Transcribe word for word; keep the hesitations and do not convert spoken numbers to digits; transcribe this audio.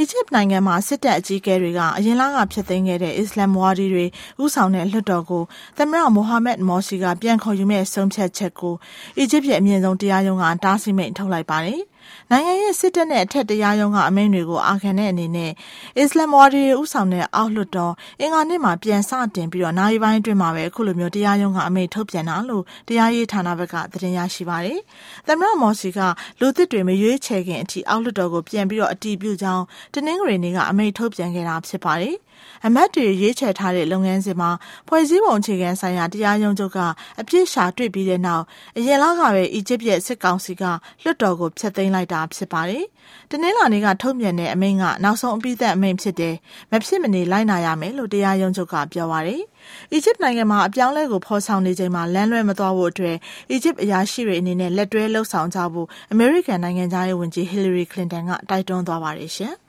ဂျစ်နိုင်ငံမှာစစ်တပ်အကြီးအကဲတွေကအရင်လကဖျက်သိမ်းခဲ့တဲ့အစ္စလာမ်ဝါဒီတွေဥဆောင်တဲ့လွှတ်တော်ကိုသမ္မတမိုဟာမက်မော်စီကပြန်ခေါ်ယူမဲ့ဆုံးဖြတ်ချက်ကိုအီဂျစ်ရဲ့အမြင့်ဆုံးတရားရုံးကတားဆီးမိန့်ထုတ်လိုက်ပါတယ်။နိုင်ငံရဲ့စစ်တပ်နဲ့အထက်တရားရုံးကအမိန့်တွေကိုအာခံတဲ့အနေနဲ့အစ္စလာမ်ဝါဒီတွေဥဆောင်တဲ့အောက်လွှတ်တော်အင်္ဂါနေ့မှာပြန်စတင်ပြီးတော့နိုင်ပိုင်းအတွင်းမှာပဲအခုလိုမျိုးတရားရုံးကအမိန့်ထုတ်ပြန်တာလို့တရားရေးဌာနဘက်ကသတင်းရရှိပါတယ်။သမ္မတမော်စီကလူသစ်တွေမရွေးချယ်ခင်အထိအောက်လွှတ်တော်ကိုပြန်ပြီးတော့အတည်ပြုကြောင်းတနင်္ဂနွေနေ့ကအမိန့်ထုတ်ပြန်ခဲ့တာဖြစ်ပါတယ်။အမတ်တွေရွေးချယ်ထားတဲ့လုပ်ငန်းစဉ်မှာဖွဲ့စည်းပုံအခြေခံဆိုင်ရာတရားရုံးချုပ်ကအပြစ်ရှာတွေ့ပြီးတဲ့နောက်အရင်လကပဲအီဂျစ်ရဲ့စစ်ကောင်စီကလွှတ်တော်ကိုဖျက်သိမ်းလိုက်တာဖြစ်ပါတယ်။တနင်္လာနေ့ကထုတ်ပြန်တဲ့အမိန့်ကနောက်ဆုံးအပြီးသတ်အမိန့်ဖြစ်တယ်။မဖြစ်မနေလိုက်နာရမယ်လို့တရားရုံးချုပ်ကပြောပါတယ်။အီဂျစ်နိုင်ငံမှာအပြောင်းလဲကိုဖော်ဆောင်နေချိန်မှာလမ်းလွဲမသွားဖို့အတွက်အီဂျစ်အရာရှိတွေအနေနဲ့လက်တွဲလှုပ်ဆောင်ကြဖို့အမေရိကန်နိုင်ငံသားရေးဝန်ကြီးဟီလရီကလင်တန်ကတိုက်တွန်းသွားပါတယ်ရှင်။